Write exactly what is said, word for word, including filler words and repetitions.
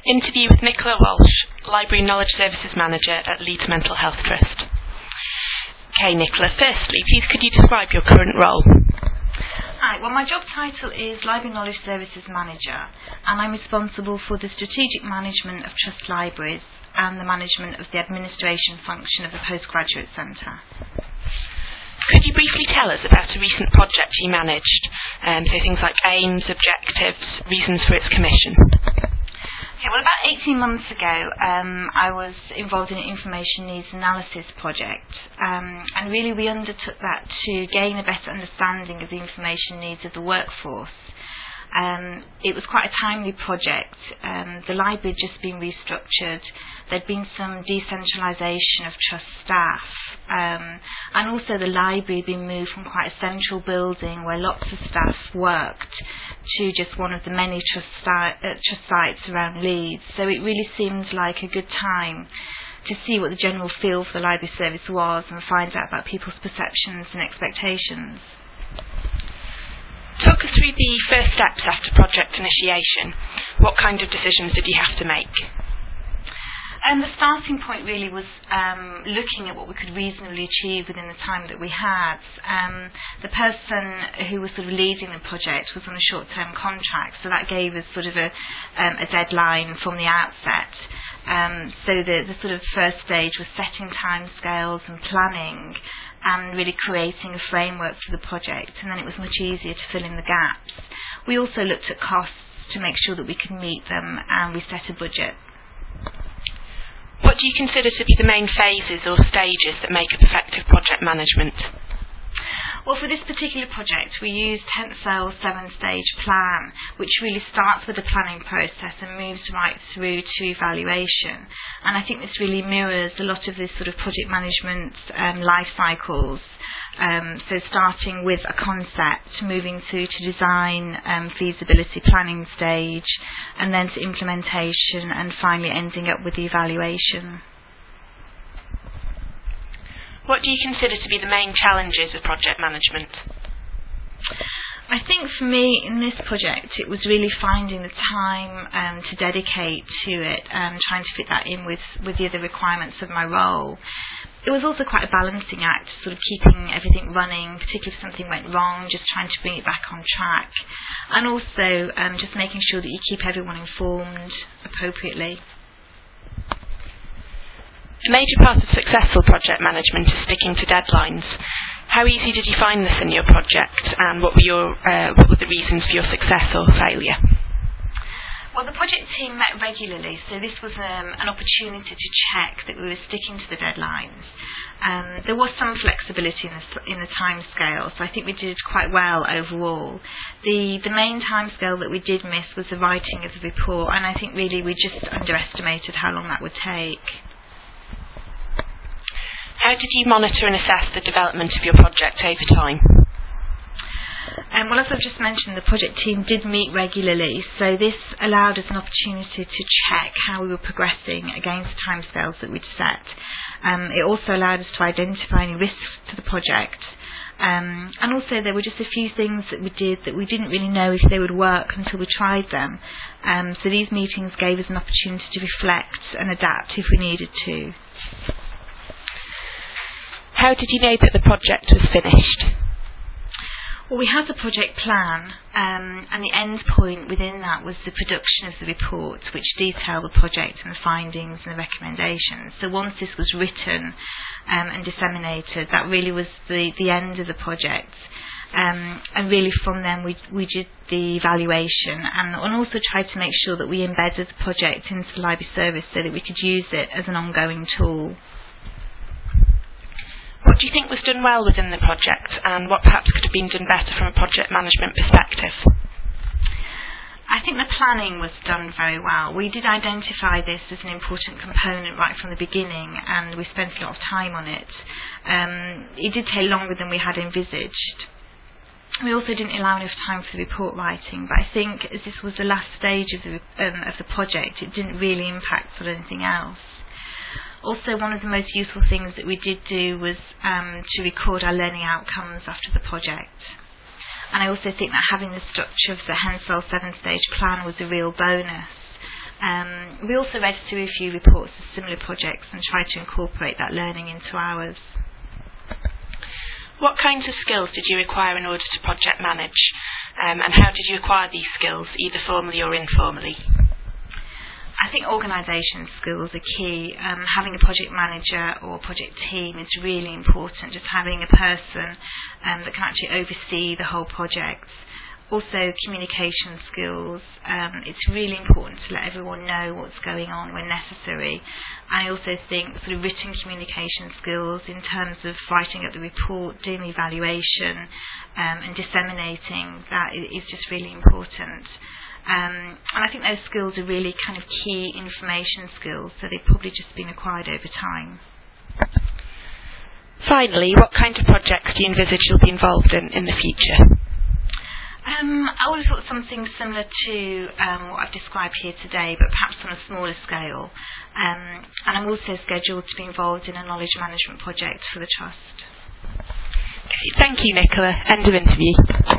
Interview with Nicola Walsh, Library Knowledge Services Manager at Leeds Mental Health Trust. Okay, Nicola, firstly, please could you describe your current role? Hi, well, my job title is Library Knowledge Services Manager, and I'm responsible for the strategic management of Trust Libraries and the management of the administration function of the Postgraduate Centre. Could you briefly tell us about a recent project you managed, um, so things like aims, objectives, reasons for its commission? Okay, well, about eighteen months ago, um, I was involved in an information needs analysis project, um, and really we undertook that to gain a better understanding of the information needs of the workforce. Um, it was quite a timely project. Um, the library had just been restructured. There'd been some decentralisation of trust staff, um, and also the library had been moved from quite a central building where lots of staff worked to just one of the many trust, sti- uh, trust sites around Leeds. So it really seemed like a good time to see what the general feel for the library service was and find out about people's perceptions and expectations. Talk us through the first steps after project initiation. What kind of decisions did you have to make? And the starting point really was um, looking at what we could reasonably achieve within the time that we had. Um, the person who was sort of leading the project was on a short-term contract, so that gave us sort of a, um, a deadline from the outset. Um, so the, the sort of first stage was setting timescales and planning and really creating a framework for the project, and then it was much easier to fill in the gaps. We also looked at costs to make sure that we could meet them, and we set a budget. What do you consider to be the main phases or stages that make up effective project management? Well, for this particular project, we used Tencel's seven-stage plan, which really starts with the planning process and moves right through to evaluation. And I think this really mirrors a lot of this sort of project management um, life cycles. Um, so starting with a concept, moving through to design, um, feasibility planning stage, and then to implementation, and finally ending up with the evaluation. What do you consider to be the main challenges of project management? I think for me in this project it was really finding the time um, to dedicate to it and trying to fit that in with, with the other requirements of my role. It was also quite a balancing act, sort of keeping everything running, particularly if something went wrong, just trying to bring it back on track. And also um, just making sure that you keep everyone informed appropriately. A major part of successful project management is sticking to deadlines. How easy did you find this in your project, and what were your uh, what were the reasons for your success or failure? Well, the project team met regularly, so this was um, an opportunity to check that we were sticking to the deadlines. Um, there was some flexibility in the, in the time scale, so I think we did quite well overall. The, the main time scale that we did miss was the writing of the report, and I think really we just underestimated how long that would take. How did you monitor and assess the development of your project over time? Um, well, as I've just mentioned, the project team did meet regularly, so this allowed us an opportunity to check how we were progressing against the timescales that we'd set. Um, it also allowed us to identify any risks to the project. Um, and also there were just a few things that we did that we didn't really know if they would work until we tried them. Um, so these meetings gave us an opportunity to reflect and adapt if we needed to. How did you know that the project was finished? Well, we had the project plan, um, and the end point within that was the production of the report, which detailed the project and the findings and the recommendations. So once this was written um, and disseminated, that really was the, the end of the project. Um, and really from then we, we did the evaluation and, and also tried to make sure that we embedded the project into the library service so that we could use it as an ongoing tool. What do you think was done well within the project, and what perhaps could have been done better from a project management perspective? I think the planning was done very well. We did identify this as an important component right from the beginning, and we spent a lot of time on it. Um, it did take longer than we had envisaged. We also didn't allow enough time for the report writing, but I think as this was the last stage of the, um, of the project, it didn't really impact on anything else. Also, one of the most useful things that we did do was um, to record our learning outcomes after the project. And I also think that having the structure of the Hensel seven-stage plan was a real bonus. Um, we also register a few reports of similar projects and try to incorporate that learning into ours. What kinds of skills did you require in order to project manage, um, and how did you acquire these skills, either formally or informally? I think organisation skills are key. Um, having a project manager or project team is really important, just having a person um, that can actually oversee the whole project. Also, communication skills. Um, it's really important to let everyone know what's going on when necessary. I also think sort of written communication skills in terms of writing up the report, doing the evaluation, um, and disseminating that is just really important. Um, and I think those skills are really kind of key information skills, so they've probably just been acquired over time. Finally, what kind of projects do you envisage you'll be involved in in the future? Um, I would have thought something similar to um, what I've described here today, but perhaps on a smaller scale. Um, and I'm also scheduled to be involved in a knowledge management project for the Trust. Okay, thank you, Nicola. End of interview.